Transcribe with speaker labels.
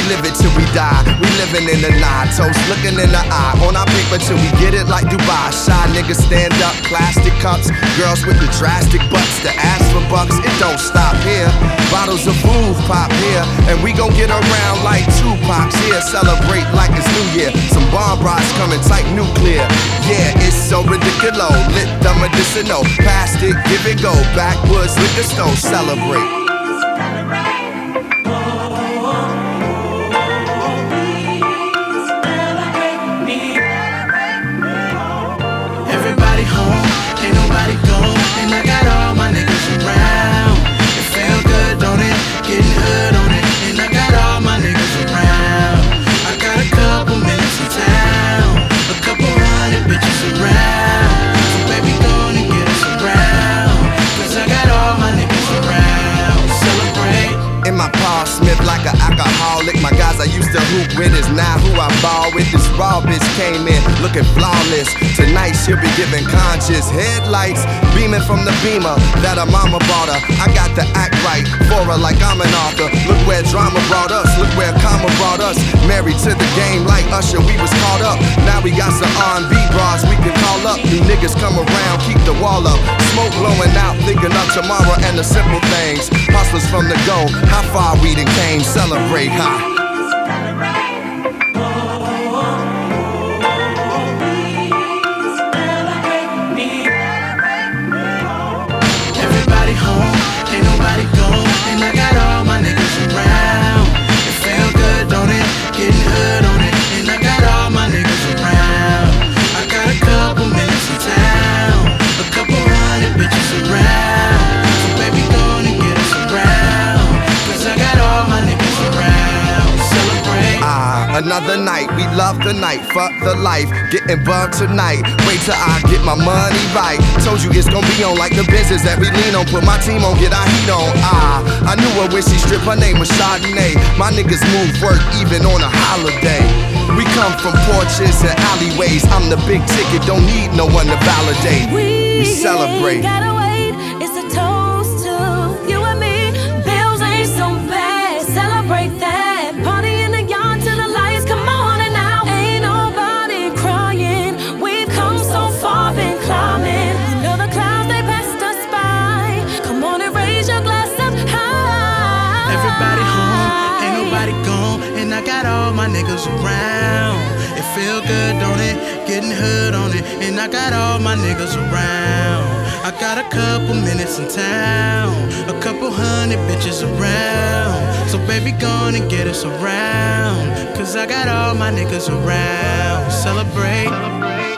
Speaker 1: live it till we die. We living in the night, toast looking in the eye. On our paper till we get it like Dubai. Shy niggas stand up, plastic cups. Girls with the drastic butts that ask for bucks. It don't stop here. Bottles of booze pop here, and we gon' get around like Tupac's here. Celebrate like it's New Year. Some bomb rods coming tight nuclear. Yeah, it's so ridiculous. Lit the medicinal. Past it, give it go. Backwoods, liquor store, celebrate.
Speaker 2: Everybody home, ain't nobody gone, and I got all my niggas around. It feel good, don't it? Getting hood on it, and I got all my niggas around. I got a couple minutes in town, a couple hundred bitches around. So baby, go on and get us around, 'cause I got all my niggas around. Celebrate.
Speaker 1: In my Paul Smith like an alcoholic. My guys I used to hoop with is now who I ball with. This raw bitch came in looking flawless. Tonight she'll be giving conscious headlights, beaming from the beamer that her mama bought her. I got to act right for her like I'm an author. Look where drama brought us, look where karma brought us. Married to the game like Usher, we was caught up. Now we got some R&B bras we can call up. New niggas come around, keep the wall up. Smoke blowing out, thinking of tomorrow and the simple things. Hustlers from the go, how far we done came, celebrate, huh?
Speaker 2: Everybody home, ain't nobody gone, and I got all my niggas around. It feel good, don't it? Getting hood on it, and I got all my niggas around. I got a couple minutes in town, a couple hundred bitches around. So baby, go on and get us around, 'cause I got all my niggas around. Celebrate.
Speaker 1: Another night, we love the night, fuck the life. Getting bugged tonight, wait till I get my money right. Told you it's gon' be on like the business that we lean on. Put my team on, get our heat on. I knew her when she stripped, her name was Chardonnay. My niggas move work even on a holiday. We come from porches and alleyways. I'm the big ticket, don't need no one to validate. We celebrate.
Speaker 3: Gotta wait, it's a toast to you and me. Bills ain't so bad, celebrate that. Party in the yard till the lights come on and out. Ain't nobody crying, we've come so far, been climbing. You know the clouds, they passed us by. Come on and raise your glass up high.
Speaker 2: Everybody home, ain't nobody gone, and I got all my niggas around. It feel good, don't it? Getting hood on it, and I got all my niggas around. I got a couple minutes in town, a couple hundred bitches around. So baby, go on and get us around, 'cause I got all my niggas around. Celebrate.